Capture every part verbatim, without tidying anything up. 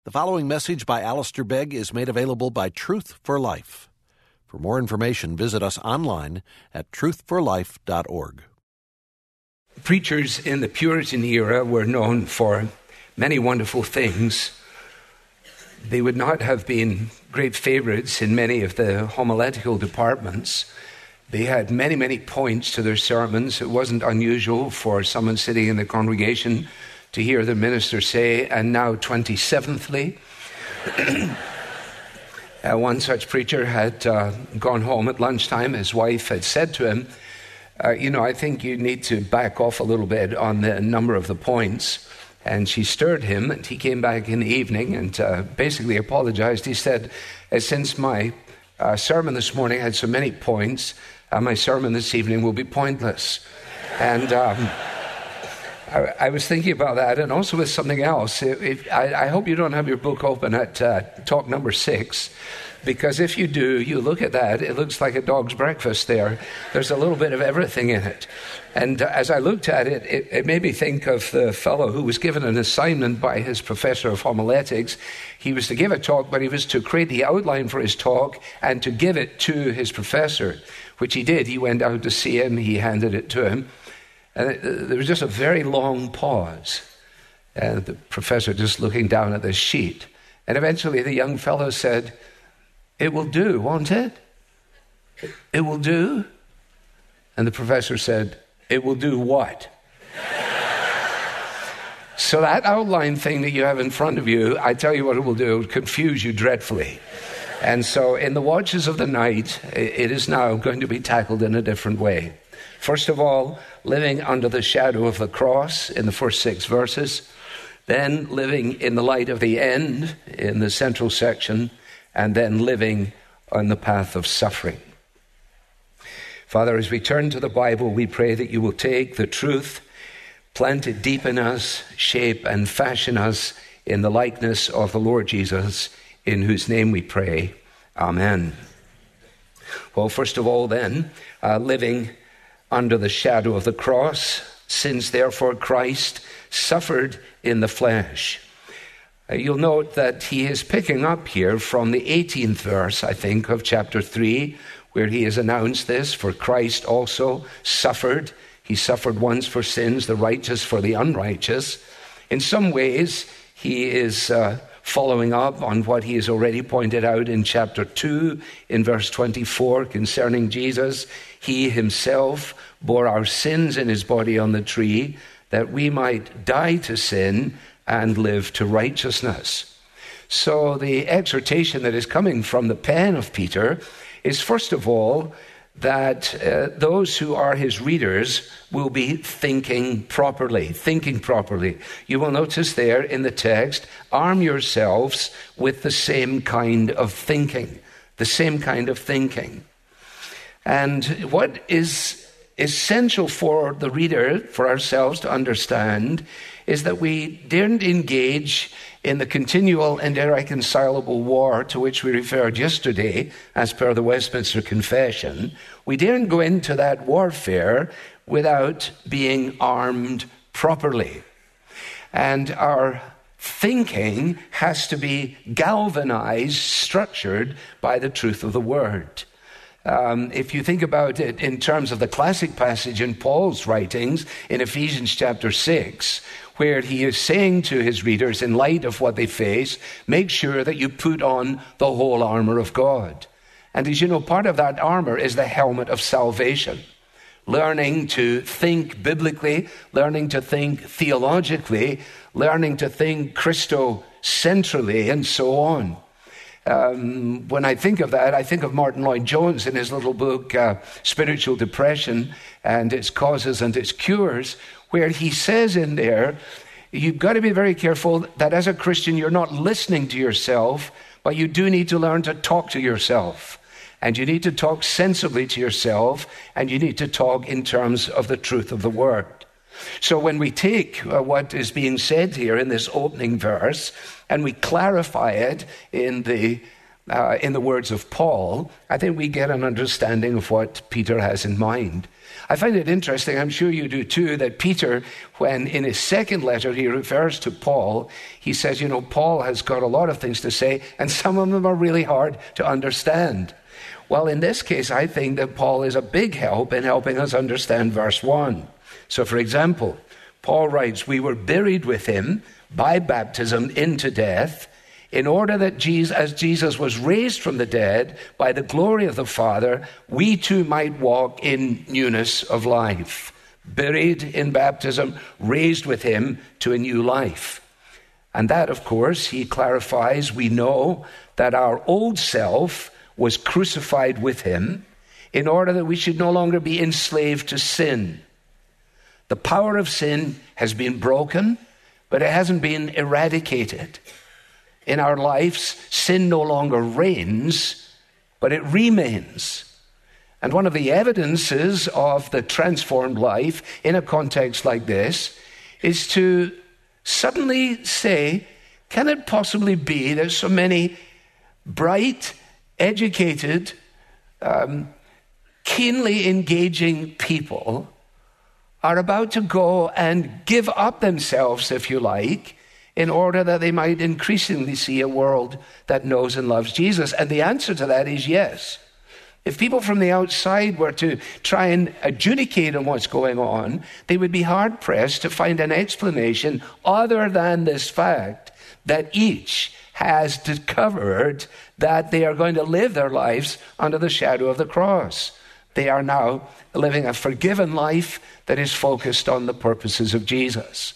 The following message by Alistair Begg is made available by Truth for Life. For more information, visit us online at truth for life dot org. Preachers in the Puritan era were known for many wonderful things. They would not have been great favorites in many of the homiletical departments. They had many, many points to their sermons. It wasn't unusual for someone sitting in the congregation to hear the minister say, "And now twenty-seventhly." uh, one such preacher had uh, gone home at lunchtime. His wife had said to him, uh, you know, I think you need to back off a little bit on the number of the points. And she stirred him, and he came back in the evening and uh, basically apologized. He said, uh, since my uh, sermon this morning had so many points, uh, my sermon this evening will be pointless. And Um, I, I was thinking about that, and also with something else. If, if, I, I hope you don't have your book open at uh, talk number six, because if you do, you look at that, it looks like a dog's breakfast there. There's a little bit of everything in it. And uh, as I looked at it, it, it made me think of the fellow who was given an assignment by his professor of homiletics. He was to give a talk, but he was to create the outline for his talk and to give it to his professor, which he did. He went out to see him, he handed it to him. And it, there was just a very long pause, and the professor just looking down at the sheet. And eventually the young fellow said, "It will do, won't it? It will do?" And the professor said, "It will do what?" So that outline thing that you have in front of you, I tell you what it will do, it will confuse you dreadfully. And so in the watches of the night, it is now going to be tackled in a different way. First of all, living under the shadow of the cross in the first six verses, then living in the light of the end in the central section, and then living on the path of suffering. Father, as we turn to the Bible, we pray that you will take the truth, plant it deep in us, shape and fashion us in the likeness of the Lord Jesus, in whose name we pray. Amen. Well, first of all then, uh, living under the shadow of the cross, since therefore Christ suffered in the flesh. Uh, you'll note that he is picking up here from the eighteenth verse, I think, of chapter three, where he has announced this, for Christ also suffered. He suffered once for sins, the righteous for the unrighteous. In some ways, he is uh, following up on what he has already pointed out in chapter two, in verse twenty-four, concerning Jesus. He himself bore our sins in his body on the tree, that we might die to sin and live to righteousness. So the exhortation that is coming from the pen of Peter is, first of all, that uh, those who are his readers will be thinking properly, thinking properly. You will notice there in the text, arm yourselves with the same kind of thinking, the same kind of thinking. And what is essential for the reader, for ourselves to understand, is that we daren't engage in the continual and irreconcilable war to which we referred yesterday, as per the Westminster Confession. We daren't go into that warfare without being armed properly. And our thinking has to be galvanized, structured by the truth of the Word. Um, if you think about it in terms of the classic passage in Paul's writings in Ephesians chapter six, where he is saying to his readers, in light of what they face, make sure that you put on the whole armor of God. And as you know, part of that armor is the helmet of salvation. Learning to think biblically, learning to think theologically, learning to think Christocentrally, and so on. Um, when I think of that, I think of Martin Lloyd-Jones in his little book, uh, Spiritual Depression and Its Causes and Its Cures, where he says in there, you've got to be very careful that as a Christian, you're not listening to yourself, but you do need to learn to talk to yourself. And you need to talk sensibly to yourself, and you need to talk in terms of the truth of the Word. So when we take uh, what is being said here in this opening verse, and we clarify it in the uh, in the words of Paul, I think we get an understanding of what Peter has in mind. I find it interesting, I'm sure you do too, that Peter, when in his second letter he refers to Paul, he says, you know, Paul has got a lot of things to say, and some of them are really hard to understand. Well, in this case, I think that Paul is a big help in helping us understand verse one. So, for example, Paul writes, we were buried with him by baptism into death, in order that Jesus, as Jesus was raised from the dead by the glory of the Father, we too might walk in newness of life. Buried in baptism, raised with him to a new life. And that, of course, he clarifies, we know that our old self was crucified with him in order that we should no longer be enslaved to sin. The power of sin has been broken, but it hasn't been eradicated. In our lives, sin no longer reigns, but it remains. And one of the evidences of the transformed life in a context like this is to suddenly say, can it possibly be that so many bright, educated, um, keenly engaging people are about to go and give up themselves, if you like, in order that they might increasingly see a world that knows and loves Jesus? And the answer to that is yes. If people from the outside were to try and adjudicate on what's going on, they would be hard-pressed to find an explanation other than this fact that each has discovered that they are going to live their lives under the shadow of the cross. They are now living a forgiven life that is focused on the purposes of Jesus.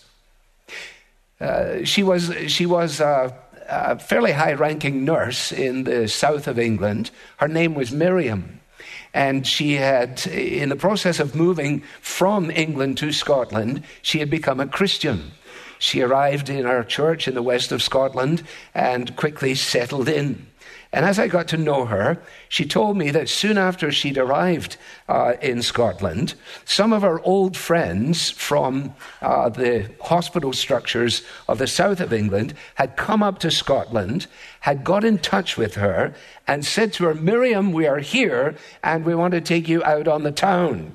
Uh, she was she was a, a fairly high-ranking nurse in the south of England. Her name was Miriam, and she had, in the process of moving from England to Scotland, she had become a Christian. She arrived in our church in the west of Scotland and quickly settled in. And as I got to know her, she told me that soon after she'd arrived uh, in Scotland, some of her old friends from uh, the hospital structures of the south of England had come up to Scotland, had got in touch with her, and said to her, Miriam, we are here, and we want to take you out on the town.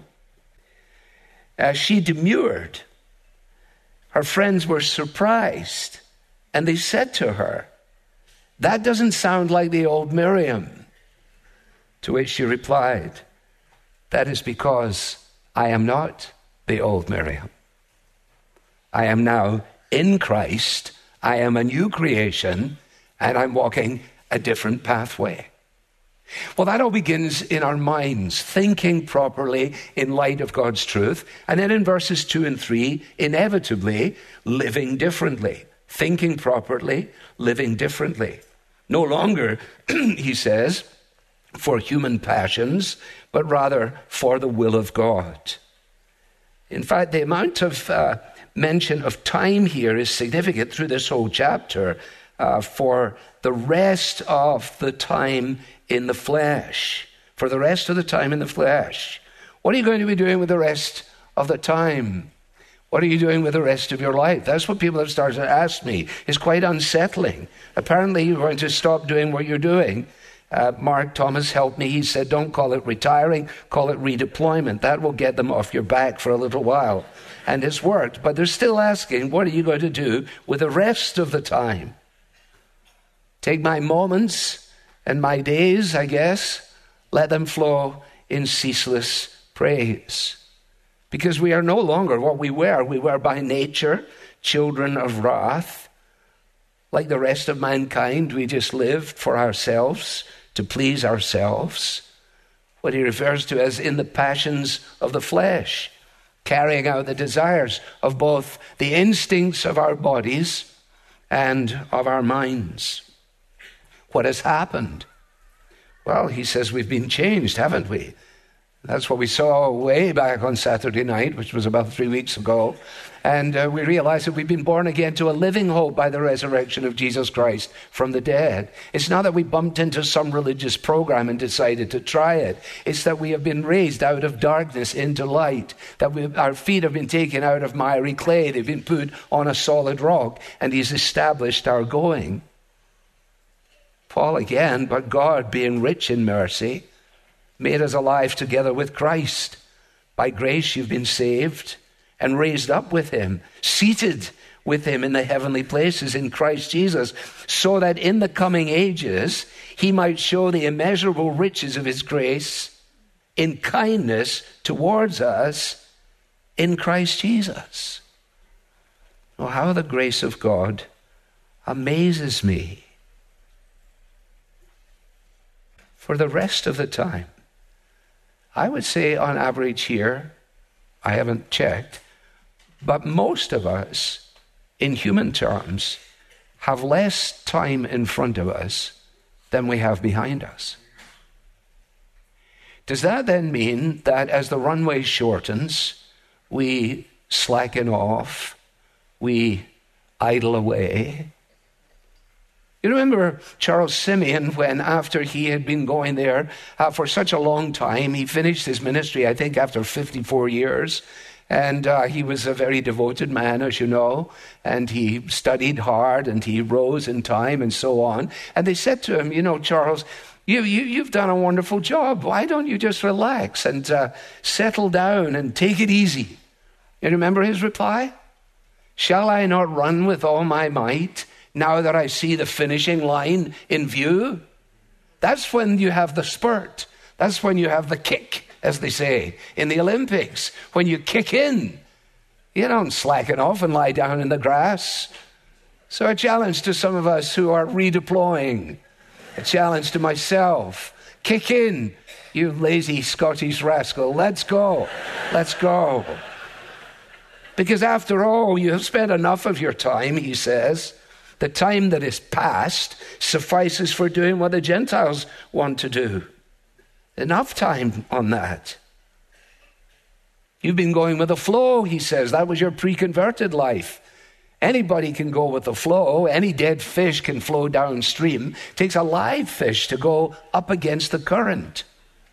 As she demurred, her friends were surprised, and they said to her, that doesn't sound like the old Miriam. To which she replied, that is because I am not the old Miriam. I am now in Christ. I am a new creation, and I'm walking a different pathway. Well, that all begins in our minds, thinking properly in light of God's truth. And then in verses two and three, inevitably, living differently. Thinking properly, living differently. No longer, he says, for human passions, but rather for the will of God. In fact, the amount of uh, mention of time here is significant through this whole chapter uh, for the rest of the time in the flesh. For the rest of the time in the flesh. What are you going to be doing with the rest of the time? What are you doing with the rest of your life? That's what people have started to ask me. It's quite unsettling. Apparently, you're going to stop doing what you're doing. Uh, Mark Thomas helped me. He said, don't call it retiring, call it redeployment. That will get them off your back for a little while. And it's worked. But they're still asking, what are you going to do with the rest of the time? Take my moments and my days, I guess, let them flow in ceaseless praise. Because we are no longer what we were. We were by nature children of wrath. Like the rest of mankind, we just lived for ourselves, to please ourselves. What he refers to as in the passions of the flesh, carrying out the desires of both the instincts of our bodies and of our minds. What has happened? Well, he says we've been changed, haven't we? That's what we saw way back on Saturday night, which was about three weeks ago. And uh, we realized that we've been born again to a living hope by the resurrection of Jesus Christ from the dead. It's not that we bumped into some religious program and decided to try it. It's that we have been raised out of darkness into light, that we, our feet have been taken out of miry clay. They've been put on a solid rock, and he's established our going. Paul again, but God, being rich in mercy, made us alive together with Christ. By grace you've been saved and raised up with him, seated with him in the heavenly places in Christ Jesus, so that in the coming ages he might show the immeasurable riches of his grace in kindness towards us in Christ Jesus. Oh, how the grace of God amazes me. For the rest of the time, I would say on average here, I haven't checked, but most of us, in human terms, have less time in front of us than we have behind us. Does that then mean that as the runway shortens, we slacken off, we idle away? You remember Charles Simeon, when after he had been going there uh, for such a long time, he finished his ministry, I think, after fifty-four years. And uh, he was a very devoted man, as you know. And he studied hard and he rose in time and so on. And they said to him, you know, Charles, you, you, you've done a wonderful job. Why don't you just relax and uh, settle down and take it easy? You remember his reply? Shall I not run with all my might now that I see the finishing line in view? That's when you have the spurt. That's when you have the kick, as they say in the Olympics. When you kick in, you don't slacken off and lie down in the grass. So a challenge to some of us who are redeploying, a challenge to myself, kick in, you lazy Scottish rascal. Let's go. Let's go. Because after all, you have spent enough of your time, he says. The time that is past suffices for doing what the Gentiles want to do. Enough time on that. You've been going with the flow, he says. That was your pre-converted life. Anybody can go with the flow. Any dead fish can flow downstream. It takes a live fish to go up against the current.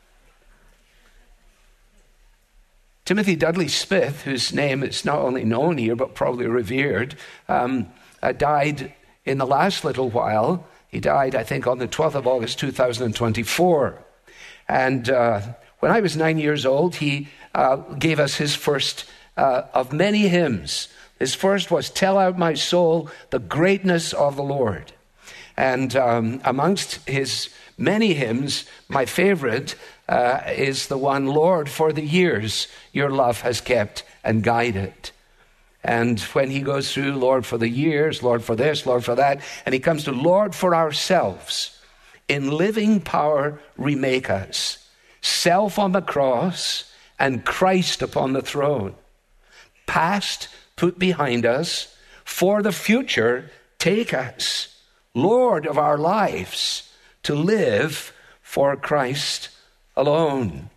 Timothy Dudley Smith, whose name is not only known here but probably revered, um, uh, died in the last little while. He died, I think, on the twelfth of August, two thousand twenty-four. And uh, when I was nine years old, he uh, gave us his first uh, of many hymns. His first was, Tell Out My Soul, the Greatness of the Lord. And um, amongst his many hymns, my favorite uh, is the one, Lord, for the years your love has kept and guided. And when he goes through, Lord, for the years, Lord, for this, Lord, for that, and he comes to Lord, for ourselves, in living power remake us, self on the cross and Christ upon the throne. Past put behind us, for the future take us, Lord of our lives, to live for Christ alone.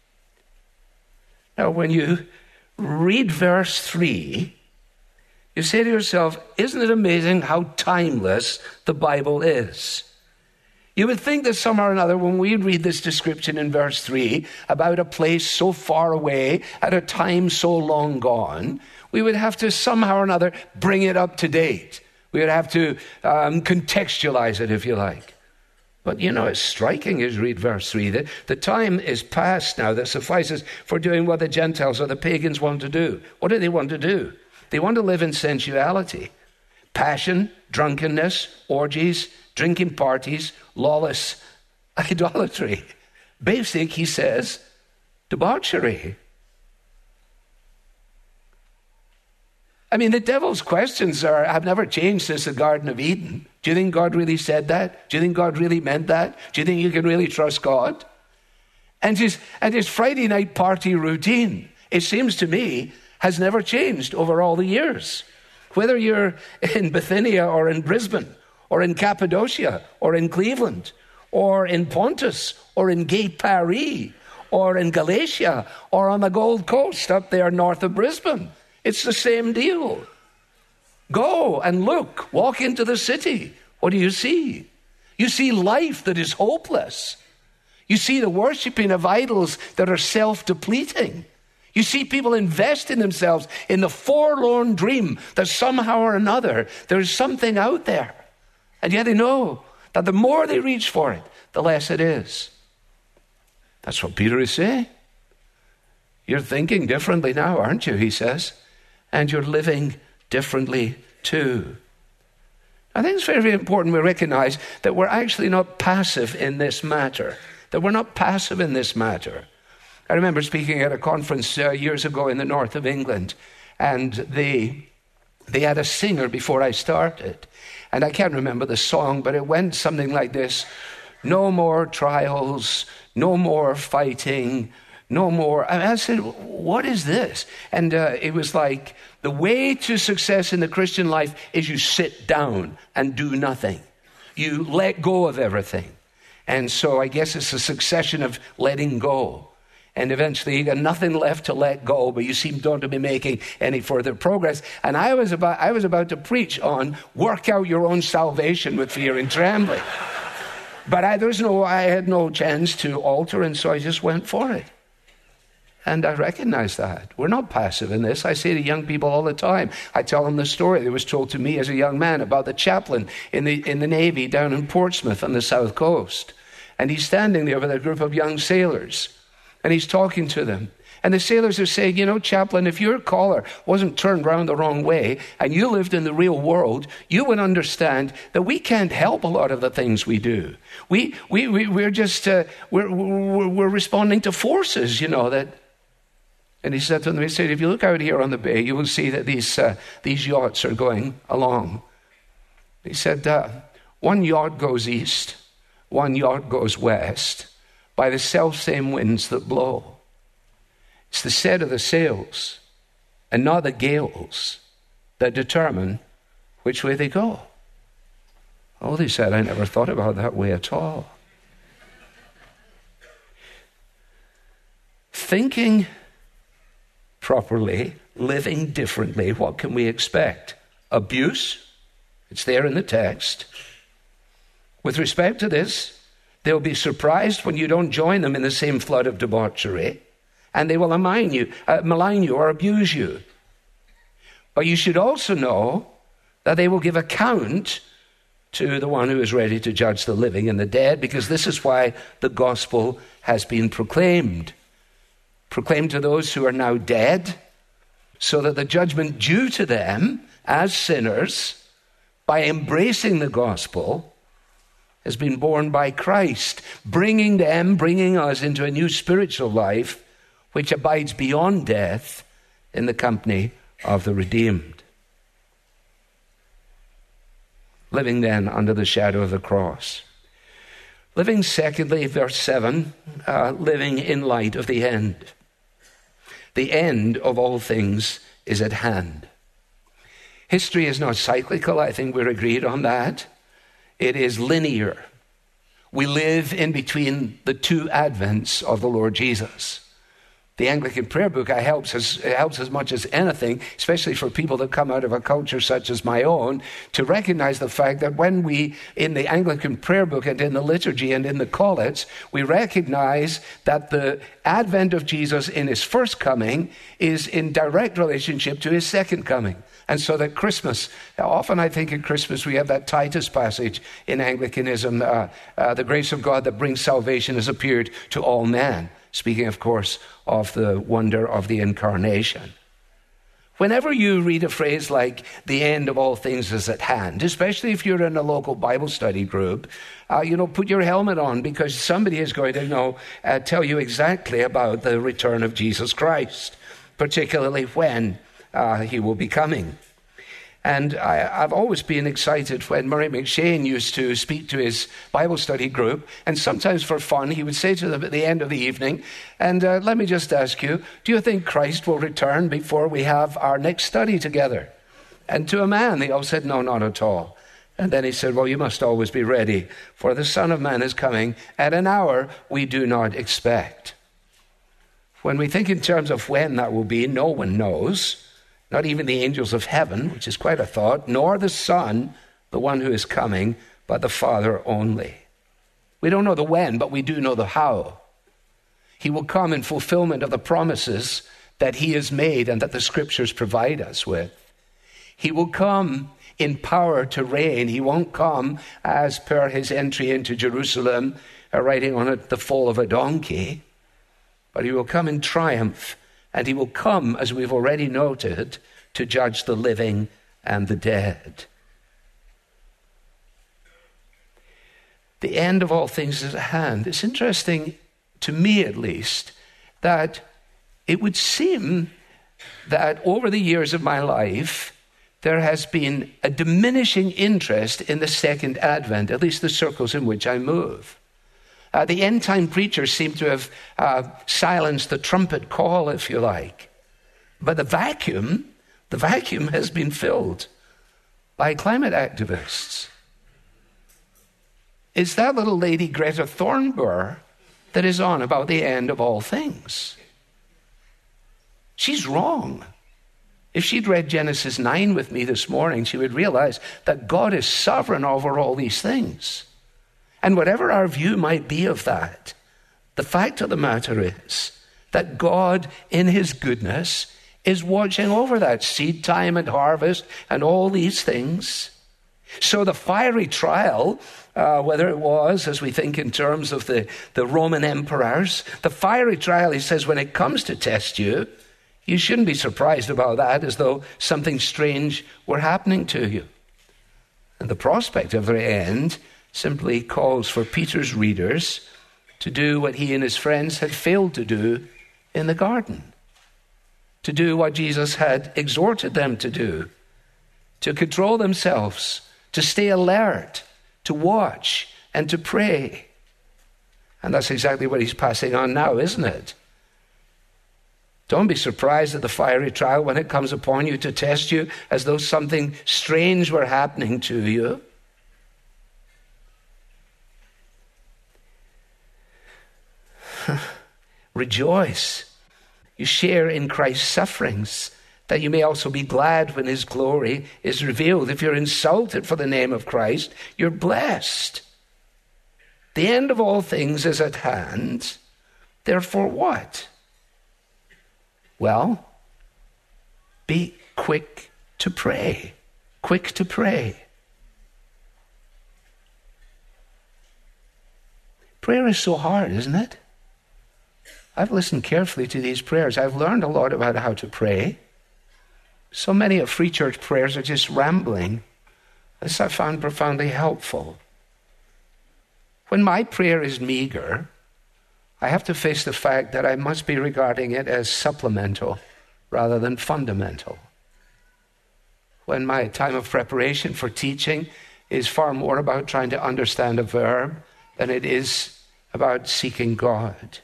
Now, when you read verse three, you say to yourself, isn't it amazing how timeless the Bible is? You would think that somehow or another, when we read this description in verse three about a place so far away at a time so long gone, we would have to somehow or another bring it up to date. We would have to um, contextualize it, if you like. But, you know, it's striking as you read verse three. that the time is past now that suffices for doing what the Gentiles or the pagans want to do. What do they want to do? They want to live in sensuality, passion, drunkenness, orgies, drinking parties, lawless idolatry. Basic, he says, debauchery. I mean, the devil's questions are have never changed since the Garden of Eden. Do you think God really said that? Do you think God really meant that? Do you think you can really trust God? And his, and his Friday night party routine, it seems to me, has never changed over all the years. Whether you're in Bithynia or in Brisbane, or in Cappadocia, or in Cleveland, or in Pontus, or in Gay Paris, or in Galatia, or on the Gold Coast up there north of Brisbane. It's the same deal. Go and look, walk into the city. What do you see? You see life that is hopeless. You see the worshiping of idols that are self-depleting. You see people investing themselves in the forlorn dream that somehow or another there's something out there. And yet they know That the more they reach for it, the less it is. That's what Peter is saying. You're thinking differently now, aren't you, he says. And you're living differently too. I think it's very, very important we recognize that we're actually not passive in this matter. That we're not passive in this matter. I remember speaking at a conference uh, years ago in the north of England, and they, they had a singer before I started. And I can't remember the song, but it went something like this. No more trials, no more fighting, no more. And I said, what is this? And uh, it was like, the way to success in the Christian life is you sit down and do nothing. You let go of everything. And so I guess it's a succession of letting go. And eventually you got nothing left to let go, but you seem not to be making any further progress. And I was about, I was about to preach on work out your own salvation with fear and trembling. But I, there's no, I had no chance to alter, and so I just went for it. And I recognize that. We're not passive in this. I say to young people all the time, I tell them the story that was told to me as a young man about the chaplain in the in the Navy down in Portsmouth on the south coast. And he's standing there with a group of young sailors, and he's talking to them. And the sailors are saying, you know, chaplain, if your collar wasn't turned round the wrong way and you lived in the real world, you would understand that we can't help a lot of the things we do. We, we, we, we're just, uh, we're, we're, we're responding to forces, you know, that. And he said to them, he said, if you look out here on the bay, you will see that these, uh, these yachts are going along. He said, uh, one yacht goes east, one yacht goes west, by the self-same winds that blow. It's the set of the sails and not the gales that determine which way they go. Oh, they said, I never thought about it that way at all. Thinking properly, living differently, what can we expect? Abuse? It's there in the text. With respect to this, they'll be surprised when you don't join them in the same flood of debauchery, and they will malign you, uh, malign you or abuse you. But you should also know that they will give account to the one who is ready to judge the living and the dead, because this is why the gospel has been proclaimed. Proclaimed to those who are now dead, so that the judgment due to them as sinners, by embracing the gospel, has been borne by Christ, bringing them, bringing us into a new spiritual life, which abides beyond death in the company of the redeemed. Living then under the shadow of the cross. Living, secondly, verse seven, uh, living in light of the end. The end of all things is at hand. History is not cyclical. I think we're agreed on that. It is linear. We live in between the two advents of the Lord Jesus. The Anglican prayer book I helps as, helps as much as anything, especially for people that come out of a culture such as my own, to recognize the fact that when we, in the Anglican prayer book and in the liturgy and in the collect, we recognize that the advent of Jesus in his first coming is in direct relationship to his second coming. And so that Christmas, often I think at Christmas we have that Titus passage in Anglicanism, uh, uh, the grace of God that brings salvation has appeared to all men. Speaking, of course, of the wonder of the incarnation. Whenever you read a phrase like, the end of all things is at hand, especially if you're in a local Bible study group, uh, you know, put your helmet on, because somebody is going to, you know, uh, tell you exactly about the return of Jesus Christ, particularly when uh, he will be coming. And I, I've always been excited when Murray McShane used to speak to his Bible study group, and sometimes for fun, he would say to them at the end of the evening, and uh, let me just ask you, do you think Christ will return before we have our next study together? And to a man, they all said, no, not at all. And then he said, well, you must always be ready, for the Son of Man is coming at an hour we do not expect. When we think in terms of when that will be, no one knows. Not even the angels of heaven, which is quite a thought, nor the Son, the one who is coming, but the Father only. We don't know the when, but we do know the how. He will come in fulfillment of the promises that he has made and that the scriptures provide us with. He will come in power to reign. He won't come as per his entry into Jerusalem, uh, riding on a, the foal of a donkey, but he will come in triumph, and he will come, as we've already noted, to judge the living and the dead. The end of all things is at hand. It's interesting, to me at least, that it would seem that over the years of my life, there has been a diminishing interest in the second advent, at least the circles in which I move. Uh, the end-time preachers seem to have uh, silenced the trumpet call, if you like. But the vacuum, the vacuum has been filled by climate activists. It's that little lady Greta Thunberg that is on about the end of all things. She's wrong. If she'd read Genesis nine with me this morning, she would realize that God is sovereign over all these things. And whatever our view might be of that, the fact of the matter is that God, in his goodness, is watching over that seed time and harvest and all these things. So the fiery trial, uh, whether it was, as we think in terms of the, the Roman emperors, the fiery trial, he says, when it comes to test you, you shouldn't be surprised about that as though something strange were happening to you. And the prospect of the end simply calls for Peter's readers to do what he and his friends had failed to do in the garden, to do what Jesus had exhorted them to do, to control themselves, to stay alert, to watch, and to pray. And that's exactly what he's passing on now, isn't it? Don't be surprised at the fiery trial when it comes upon you to test you as though something strange were happening to you. Rejoice. You share in Christ's sufferings, that you may also be glad when his glory is revealed. If you're insulted for the name of Christ, you're blessed. The end of all things is at hand. Therefore what? Well, be quick to pray. Quick to pray. Prayer is so hard, isn't it? I've listened carefully to these prayers. I've learned a lot about how to pray. So many of Free Church prayers are just rambling. This I found profoundly helpful. When my prayer is meager, I have to face the fact that I must be regarding it as supplemental rather than fundamental. When my time of preparation for teaching is far more about trying to understand a verb than it is about seeking God.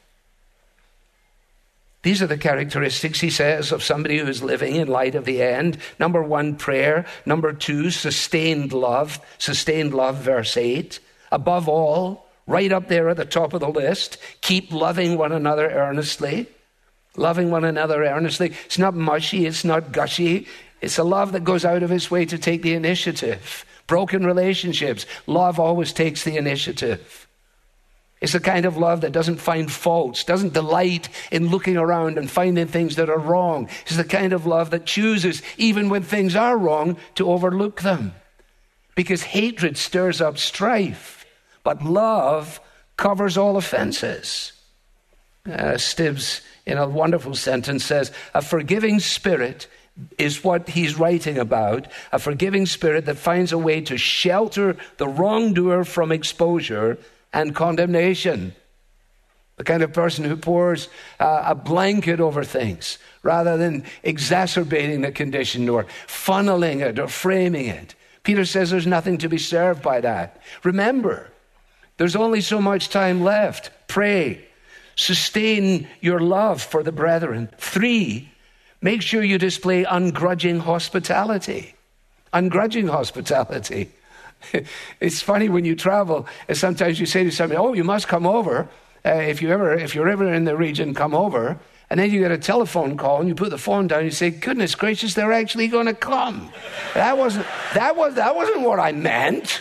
These are the characteristics, he says, of somebody who is living in light of the end. Number one, prayer. Number two, sustained love. Sustained love, verse eight. Above all, right up there at the top of the list, keep loving one another earnestly. Loving one another earnestly. It's not mushy, it's not gushy. It's a love that goes out of its way to take the initiative. Broken relationships, love always takes the initiative. It's the kind of love that doesn't find faults, doesn't delight in looking around and finding things that are wrong. It's the kind of love that chooses, even when things are wrong, to overlook them. Because hatred stirs up strife, but love covers all offenses. Uh, Stibbs, in a wonderful sentence, says, a forgiving spirit is what he's writing about, a forgiving spirit that finds a way to shelter the wrongdoer from exposure and condemnation. The kind of person who pours uh, a blanket over things rather than exacerbating the condition or funneling it or framing it. Peter says there's nothing to be served by that. Remember, there's only so much time left. Pray. Sustain your love for the brethren. Three, make sure you display ungrudging hospitality. Ungrudging hospitality. It's funny when you travel, sometimes you say to somebody, oh, you must come over. Uh, if, you ever, if you're ever in the region, come over. And then you get a telephone call and you put the phone down and you say, goodness gracious, they're actually going to come. That wasn't, that, was, that wasn't what I meant.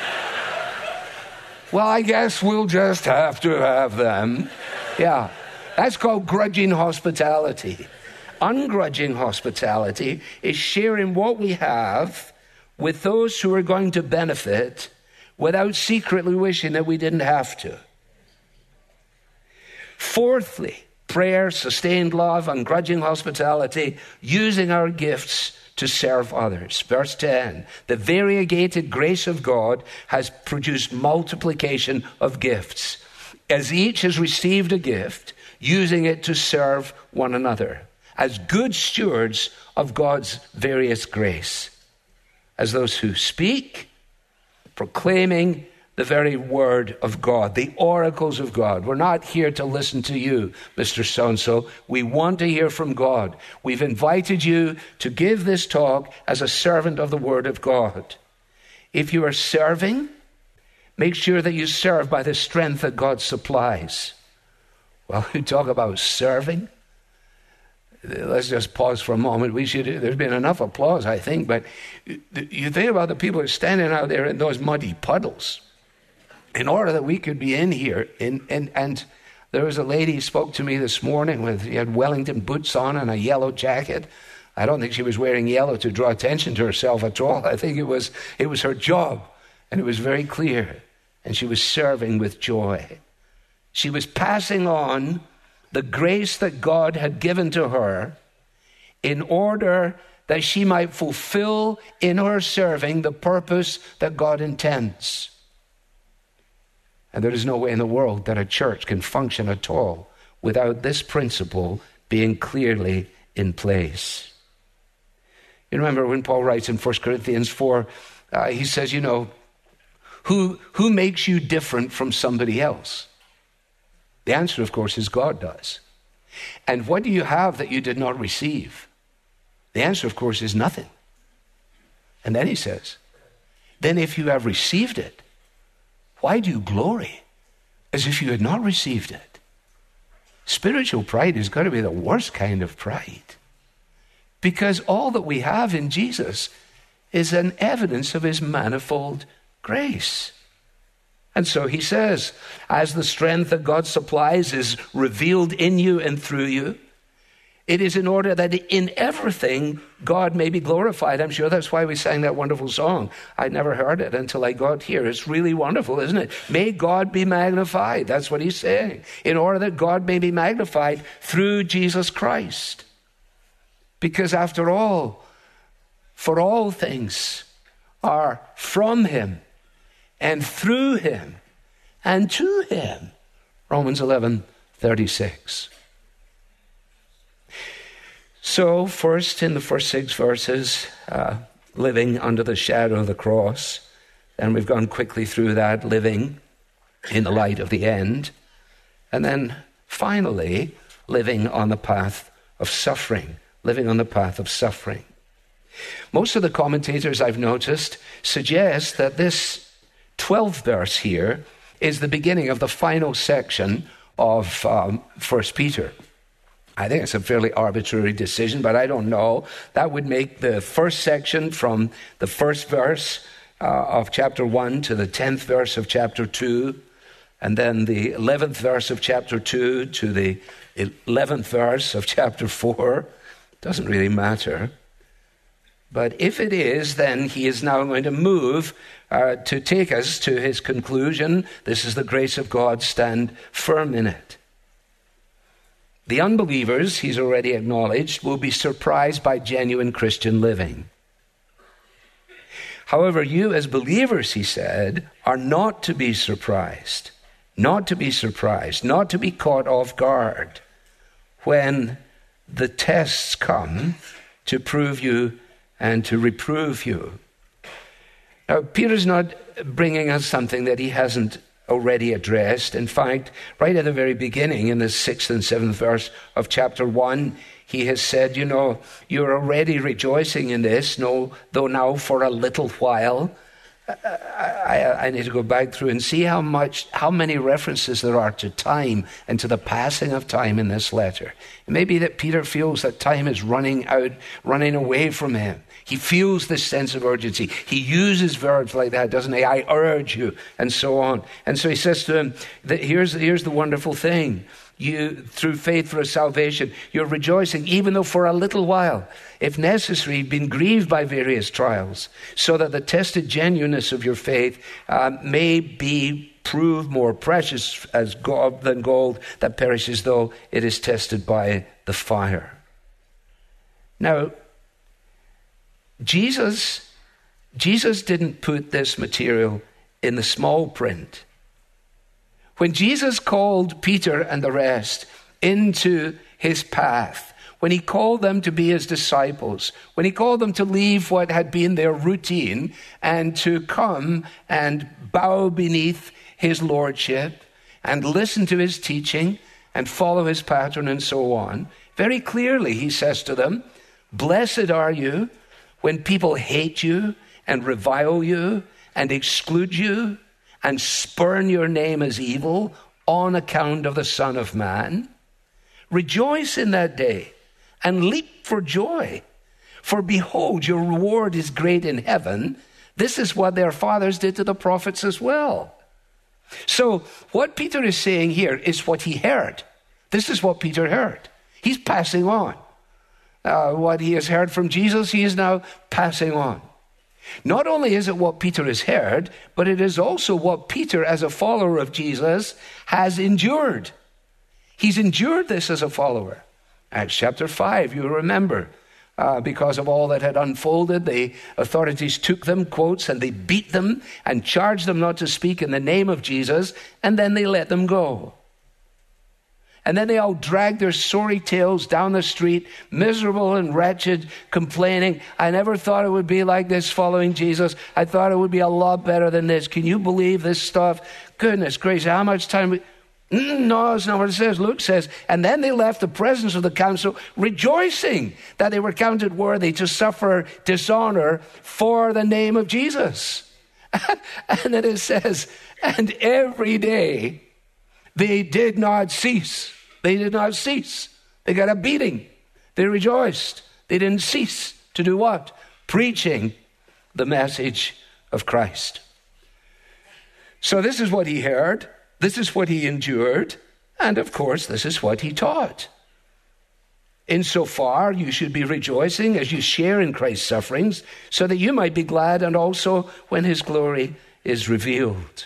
Well, I guess we'll just have to have them. Yeah, that's called grudging hospitality. Ungrudging hospitality is sharing what we have with those who are going to benefit without secretly wishing that we didn't have to. Fourthly, prayer, sustained love, ungrudging hospitality, using our gifts to serve others. Verse ten, the variegated grace of God has produced multiplication of gifts, as each has received a gift, using it to serve one another, as good stewards of God's various grace, as those who speak, proclaiming the very word of God, the oracles of God. We're not here to listen to you, Mister So-and-so. We want to hear from God. We've invited you to give this talk as a servant of the word of God. If you are serving, make sure that you serve by the strength that God supplies. Well, we talk about serving. Let's just pause for a moment. We should. There's been enough applause, I think, but you think about the people who are standing out there in those muddy puddles in order that we could be in here. In, and, and there was a lady who spoke to me this morning with, she had Wellington boots on and a yellow jacket. I don't think she was wearing yellow to draw attention to herself at all. I think it was it was her job, and it was very clear. And she was serving with joy. She was passing on the grace that God had given to her in order that she might fulfill in her serving the purpose that God intends. And there is no way in the world that a church can function at all without this principle being clearly in place. You remember when Paul writes in First Corinthians four, uh, he says, you know, who, who makes you different from somebody else? The answer, of course, is God does. And what do you have that you did not receive? The answer, of course, is nothing. And then he says, then if you have received it, why do you glory as if you had not received it? Spiritual pride has got to be the worst kind of pride, because all that we have in Jesus is an evidence of his manifold grace. And so he says, as the strength that God supplies is revealed in you and through you, it is in order that in everything God may be glorified. I'm sure that's why we sang that wonderful song. I never heard it until I got here. It's really wonderful, isn't it? May God be magnified. That's what he's saying. In order that God may be magnified through Jesus Christ. Because after all, for all things are from him and through him and to him. Romans eleven thirty-six. So first, in the first six verses, uh, living under the shadow of the cross. And we've gone quickly through that, living in the light of the end. And then finally, living on the path of suffering. Living on the path of suffering. Most of the commentators I've noticed suggest that this twelfth verse here is the beginning of the final section of um, First Peter. I think it's a fairly arbitrary decision, but I don't know. That would make the first section from the first verse uh, of chapter one to the tenth verse of chapter two, and then the eleventh verse of chapter two to the eleventh verse of chapter four. Doesn't really matter. But if it is, then he is now going to move uh, to take us to his conclusion. This is the grace of God, stand firm in it. The unbelievers, he's already acknowledged, will be surprised by genuine Christian living. However, you as believers, he said, are not to be surprised, not to be surprised, not to be caught off guard when the tests come to prove you and to reprove you. Now, Peter's not bringing us something that he hasn't already addressed. In fact, right at the very beginning, in the sixth and seventh verse of chapter one, he has said, you know, you're already rejoicing in this, no, though now for a little while. I, I, I need to go back through and see how much, how many references there are to time and to the passing of time in this letter. It may be that Peter feels that time is running out, running away from him. He feels this sense of urgency. He uses verbs like that, doesn't he? I urge you, and so on. And so he says to him, that here's, here's the wonderful thing. you through faith for a salvation. You're rejoicing, even though for a little while, if necessary, you've been grieved by various trials, so that the tested genuineness of your faith uh, may be proved more precious as gold than gold that perishes, though it is tested by the fire. Now, Jesus, Jesus didn't put this material in the small print. When Jesus called Peter and the rest into his path, when he called them to be his disciples, when he called them to leave what had been their routine and to come and bow beneath his lordship and listen to his teaching and follow his pattern and so on, very clearly he says to them, "Blessed are you when people hate you and revile you and exclude you and spurn your name as evil on account of the Son of Man. Rejoice in that day and leap for joy. For behold, your reward is great in heaven. This is what their fathers did to the prophets as well." So what Peter is saying here is what he heard. This is what Peter heard. He's passing on. Uh, what he has heard from Jesus, he is now passing on. Not only is it what Peter has heard, but it is also what Peter, as a follower of Jesus, has endured. He's endured this as a follower. Acts chapter five, you remember, uh, because of all that had unfolded, the authorities took them, quotes, and they beat them and charged them not to speak in the name of Jesus, and then they let them go. And then they all dragged their sorry tails down the street, miserable and wretched, complaining, "I never thought it would be like this following Jesus. I thought it would be a lot better than this. Can you believe this stuff? Goodness gracious, how much time we..." Mm, no, it's not what it says. Luke says, and then they left the presence of the council, rejoicing that they were counted worthy to suffer dishonor for the name of Jesus. And then it says, and every day they did not cease. They did not cease. They got a beating. They rejoiced. They didn't cease to do what? Preaching the message of Christ. So this is what he heard. This is what he endured. And of course, this is what he taught. Insofar, you should be rejoicing as you share in Christ's sufferings, so that you might be glad and also when his glory is revealed.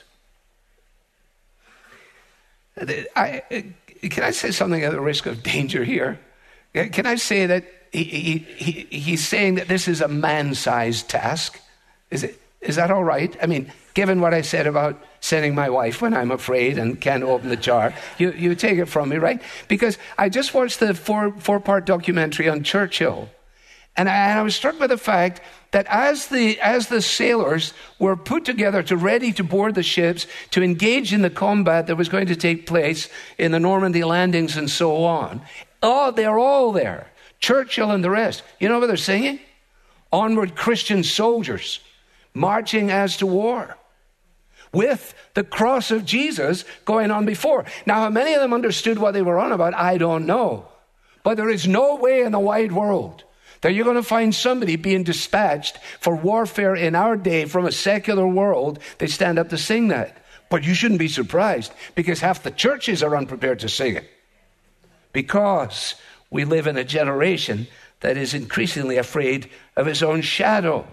I, can I say something at the risk of danger here? Can I say that he, he, he, he's saying that this is a man-sized task? Is it? Is that all right? I mean, given what I said about sending my wife when I'm afraid and can't open the jar, you, you take it from me, right? Because I just watched the four, four-part documentary on Churchill, and I, and I was struck by the fact that as the as the sailors were put together to ready to board the ships to engage in the combat that was going to take place in the Normandy landings and so on, oh, they're all there. Churchill and the rest. You know what they're singing? Onward, Christian soldiers, marching as to war, with the cross of Jesus going on before. Now, how many of them understood what they were on about, I don't know. But there is no way in the wide world that you're going to find somebody being dispatched for warfare in our day from a secular world. They stand up to sing that. But you shouldn't be surprised, because half the churches are unprepared to sing it. Because we live in a generation that is increasingly afraid of its own shadow.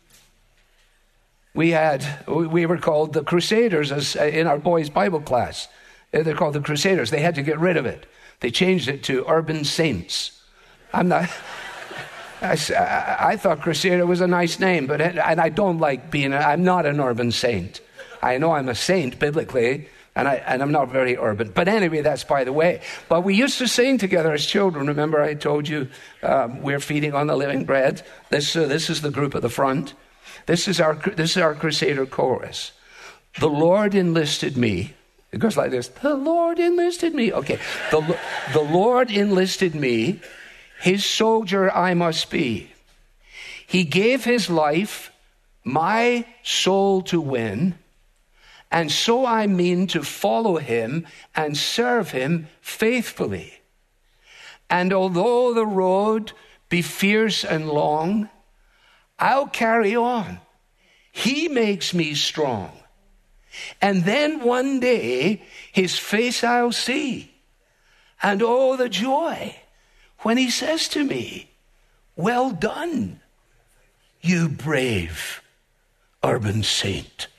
We had, we were called the Crusaders as in our boys' Bible class. They're called the Crusaders. They had to get rid of it. They changed it to Urban Saints. I'm not... I, I thought Crusader was a nice name, but it, and I don't like being, a, I'm not an urban saint. I know I'm a saint biblically, and, I, and I'm not very urban. But anyway, that's by the way. But we used to sing together as children. Remember I told you um, we're feeding on the living bread? This, uh, this is the group at the front. This is our this is our Crusader chorus. The Lord enlisted me. It goes like this. The Lord enlisted me. Okay. The, the Lord enlisted me. His soldier I must be. He gave his life, my soul to win, and so I mean to follow him and serve him faithfully. And although the road be fierce and long, I'll carry on. He makes me strong. And then one day his face I'll see. And oh, the joy when he says to me, well done, you brave urban saint.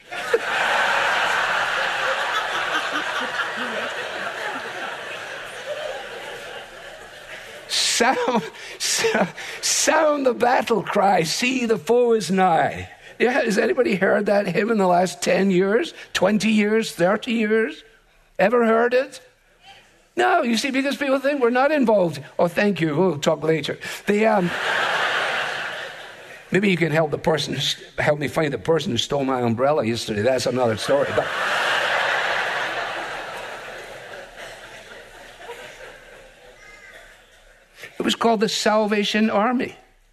Sound, sound the battle cry, see the foe is nigh. Yeah, has anybody heard that hymn in the last ten years, twenty years, thirty years? Ever heard it? No, you see, because people think we're not involved. Oh, thank you. We'll talk later. The, um, maybe you can help the person, help me find the person who stole my umbrella yesterday. That's another story. But it was called the Salvation Army.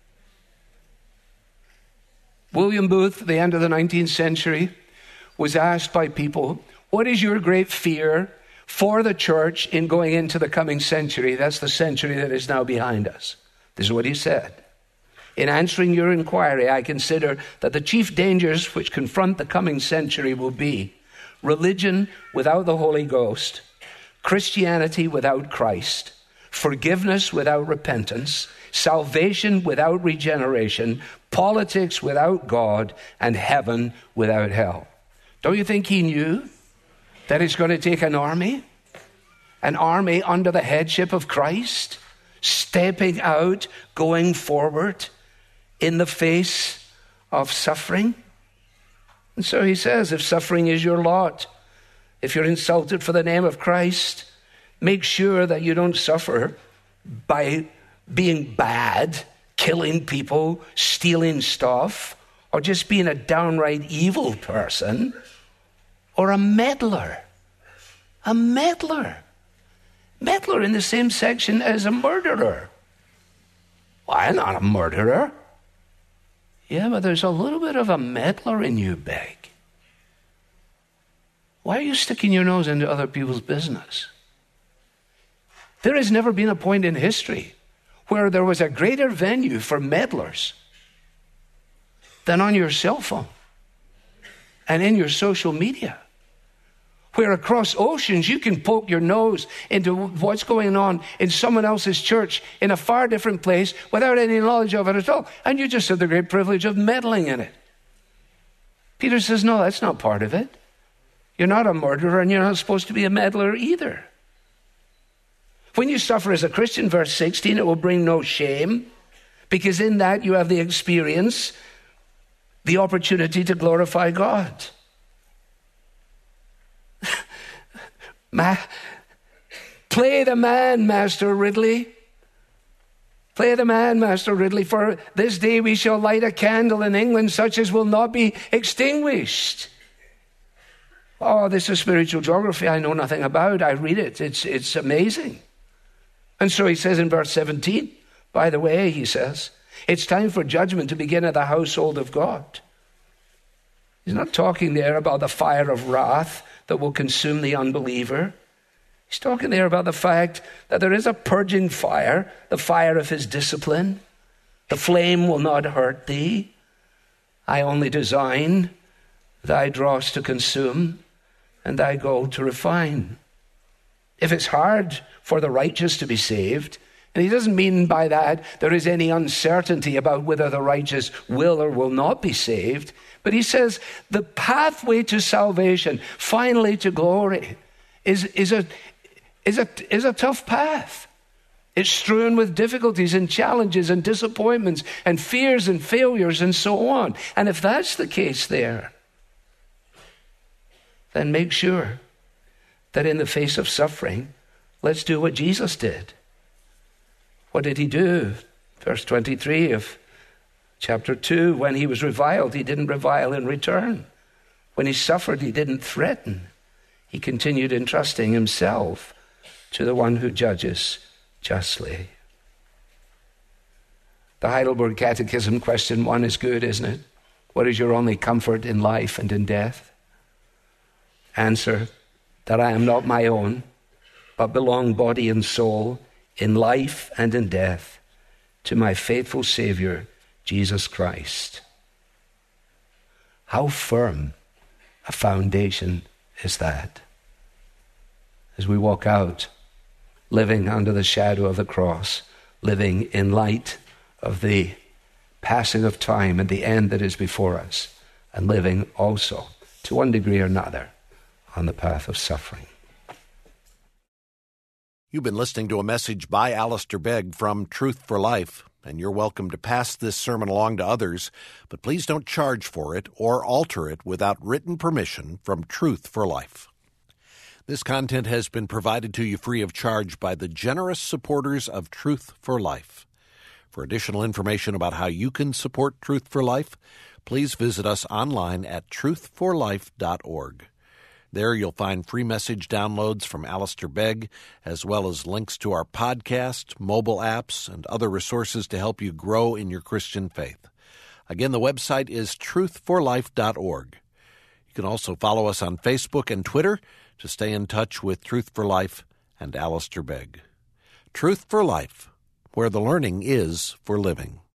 William Booth, at the end of the nineteenth century, was asked by people, what is your great fear for the church in going into the coming century? That's the century that is now behind us. This is what he said. In answering your inquiry, I consider that the chief dangers which confront the coming century will be religion without the Holy Ghost, Christianity without Christ, forgiveness without repentance, salvation without regeneration, politics without God, and heaven without hell. Don't you think he knew that it's going to take an army, an army under the headship of Christ, stepping out, going forward in the face of suffering? And so he says, if suffering is your lot, if you're insulted for the name of Christ, make sure that you don't suffer by being bad, killing people, stealing stuff, or just being a downright evil person, or a meddler. A meddler. Meddler in the same section as a murderer. Well, I'm not a murderer. Yeah, but there's a little bit of a meddler in you, Beg. Why are you sticking your nose into other people's business? There has never been a point in history where there was a greater venue for meddlers than on your cell phone and in your social media, where across oceans you can poke your nose into what's going on in someone else's church in a far different place without any knowledge of it at all. And you just have the great privilege of meddling in it. Peter says, no, that's not part of it. You're not a murderer, and you're not supposed to be a meddler either. When you suffer as a Christian, verse sixteen, it will bring no shame, because in that you have the experience, the opportunity to glorify God. Ma- play the man, Master Ridley. Play the man, Master Ridley, for this day we shall light a candle in England such as will not be extinguished. Oh, this is spiritual geography I know nothing about. I read it. It's, it's amazing. And so he says in verse seventeen, by the way, he says, it's time for judgment to begin at the household of God. He's not talking there about the fire of wrath that will consume the unbeliever. He's talking there about the fact that there is a purging fire, the fire of his discipline. The flame will not hurt thee. I only design thy dross to consume and thy gold to refine. If it's hard for the righteous to be saved, and he doesn't mean by that there is any uncertainty about whether the righteous will or will not be saved, but he says the pathway to salvation, finally to glory, is, is, a, is, a, is a tough path. It's strewn with difficulties and challenges and disappointments and fears and failures and so on. And if that's the case there, then make sure that in the face of suffering, let's do what Jesus did. What did he do? Verse twenty-three of chapter two, when he was reviled, he didn't revile in return. When he suffered, he didn't threaten. He continued entrusting himself to the one who judges justly. The Heidelberg Catechism, question one, is good, isn't it? What is your only comfort in life and in death? Answer, that I am not my own, but belong body and soul, in life and in death, to my faithful Savior, Jesus Christ. How firm a foundation is that? As we walk out living under the shadow of the cross, living in light of the passing of time and the end that is before us, and living also, to one degree or another, on the path of suffering. You've been listening to a message by Alistair Begg from Truth for Life, and you're welcome to pass this sermon along to others, but please don't charge for it or alter it without written permission from Truth for Life. This content has been provided to you free of charge by the generous supporters of Truth for Life. For additional information about how you can support Truth for Life, please visit us online at truth for life dot org. There you'll find free message downloads from Alistair Begg, as well as links to our podcast, mobile apps, and other resources to help you grow in your Christian faith. Again, the website is truth for life dot org. You can also follow us on Facebook and Twitter to stay in touch with Truth for Life and Alistair Begg. Truth for Life, where the learning is for living.